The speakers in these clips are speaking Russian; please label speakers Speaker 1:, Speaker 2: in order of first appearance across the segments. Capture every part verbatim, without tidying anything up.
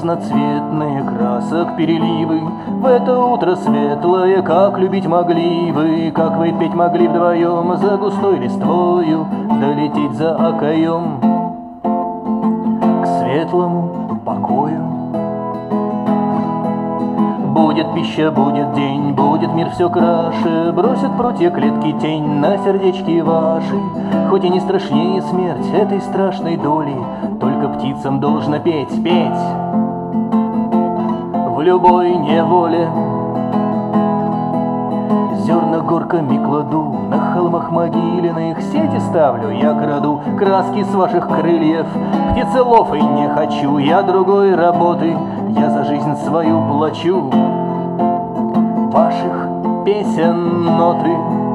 Speaker 1: разноцветные красок переливы. В это утро светлое, как любить могли вы, как вы петь могли вдвоем за густой листвою, долететь за окоем к светлому покою. Будет пища, будет день, будет мир все краше, бросят прутья клетки тень на сердечки ваши. Хоть и не страшнее смерть этой страшной доли, только птицам должно петь, петь в любой неволе. Зерна горками кладу, на холмах могильных сети ставлю, я краду краски с ваших крыльев. Птицеловой не хочу, я другой работы, я за жизнь свою плачу. Ваших песен ноты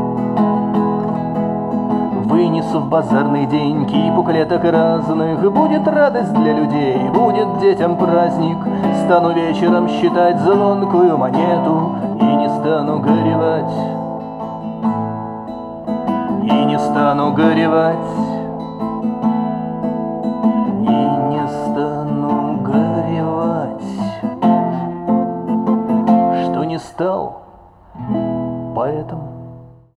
Speaker 1: вынесу в базарный день кипу клеток разных. Будет радость для людей, будет детям праздник. Стану вечером считать звонкую монету и не стану горевать, и не стану горевать, и не стану горевать, что не стал поэтом.